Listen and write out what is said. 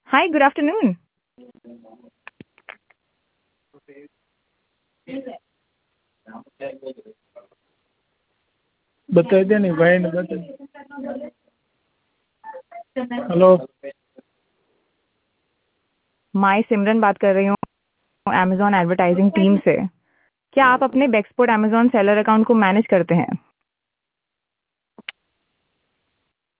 हाय, good afternoon. बता दिया नहीं भाई ने बता। हेलो। मैं सिमरन बात कर रही हूँ अमेज़न एडवर्टाइजिंग टीम से। क्या आप अपने बेक्सपोर्ट अमेज़न सेलर अकाउंट को मैनेज करते हैं?